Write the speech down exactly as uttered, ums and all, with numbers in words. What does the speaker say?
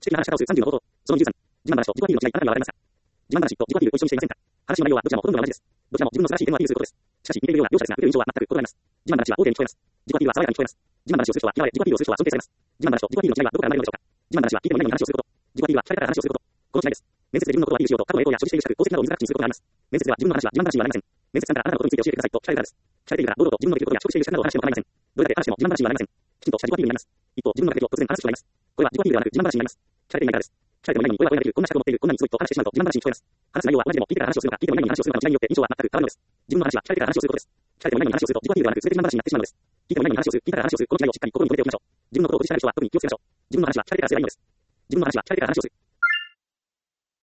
知的な話し方をするさんじゅうの方法。そのにじゅうさん。自慢話と自己アピールの違い、あなたにはわかりました。自慢話と自己アピールご一緒にしていませんか？話の内容はどちらもほとんど同じです。どちらも自分の素晴らしい点をアピールすることです。しかし、似ているような両者ですが、受ける印象は全く異なります。自慢話は大手に聞こえます。自己アピールは爽やかに聞こえます。自慢話をする人は嫌われ、自己アピールをする人は尊敬されます。自慢話と自己アピールの違いはどこから生まれるのでしょうか？自慢話は聞いても何々の話をすること。自己アピールは聞かれたから話をすること。この違いです。面接で自分のことをアピールしようと過去の栄光や所持している資格、功績などを自ら口にすることがあります。面接では自分の話は自慢話にはなりません。面接官からあなたのことについて教えてくださいと聞かれるからです。聞かれているから堂々と自分のできることや所持している資格などを話しても構いません。どれだけ話しても自慢話にはなりません。きちんとした自己アピールになります。一方、自分の中で突然話してしまいます。これは自己アピールではなく自慢話になります。聞かれていないからです。聞かれてもいないのに、俺はこれができる、こんな資格を持っている、こんなにすごいと話してしまうと自慢話に聞こえます。話す内容は同じでも聞いてから話をするのか、聞いてもいないのに話をするのかの違いによって印象は全く変わるのです。自分の話は聞かれてから話をすることです。聞かれてもいないのに話をすると自己アピールではなく全て自慢話になってしまうのです。聞いてもいないのに話をする、聞いてから話をする、この違いをしっかり心に留めておきましょう。自分のことを愚痴られる人は特に気をつけましょう。自分の話は聞かれてからすればいいのです。自分の話は聞かれてから話をする。